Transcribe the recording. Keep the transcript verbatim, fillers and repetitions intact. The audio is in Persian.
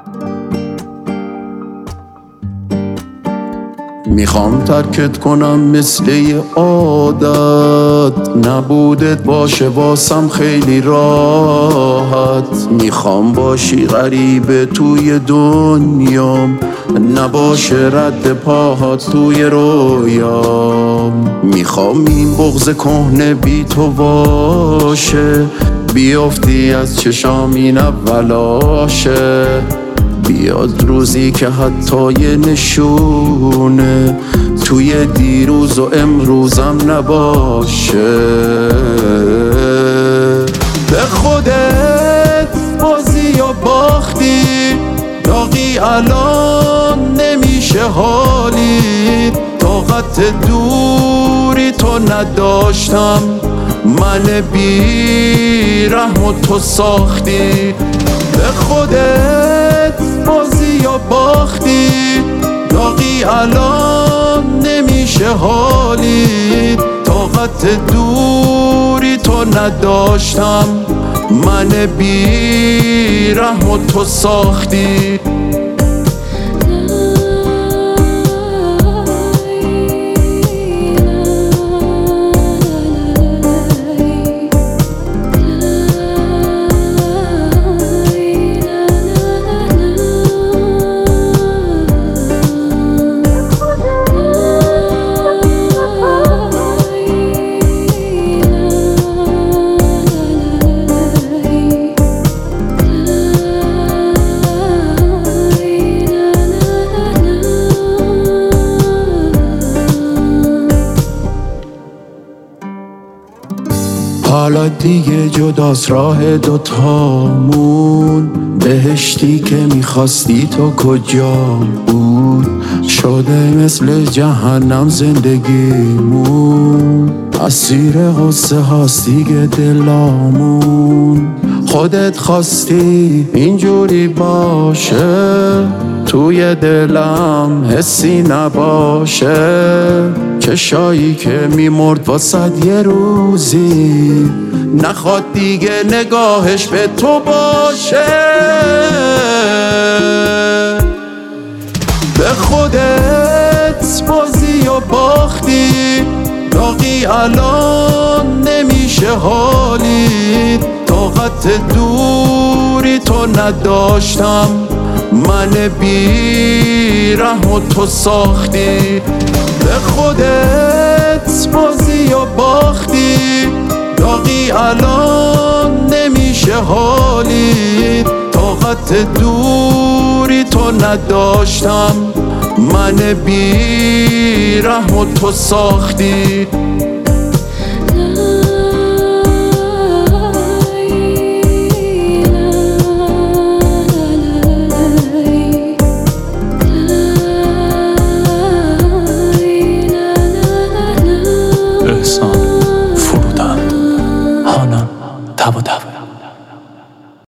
میخوام ترکت کنم مثل یه عادت، نبودت باشه واسم خیلی راحت. میخوام باشی غریبه توی دنیام، نباشه رد پاهات توی رویام. میخوام این بغض کهنه بی تو باشه، بیافتی از چشام این اولاشه. بیاد روزی که حتی یه نشونه توی دیروز و امروزم نباشه. به خودت بازی و باختی، داغی الان نمیشه حالی. طاقت دوری تو نداشتم، من بی رحم و تو ساختی. به خودت بازی یا باختی، داغی الان نمیشه حالی. طاقت دوری تو نداشتم، من بی رحم و تو ساختی. حالا دیگه جداست راه دوتامون، بهشتی که میخواستی تو کجا بود؟ شده مثل جهنم زندگیمون، اسیر غصه هاست دیگه دلامون. خودت خواستی اینجوری باشه، توی دلم حسی نباشه. چشایی که میمرد واسد یه روزی، نخواد دیگه نگاهش به تو باشه. به خودت بازی و باختی، داغی الان نمیشه حالی. طاقت دوری تو نداشتم، من بی رحم و تو ساختی. به خودت بازی و باختی، داغی الان نمیشه حالی. طاقت دوری تو نداشتم، من بی رحم و تو ساختی. احسان فرودند، هانم تب و تب.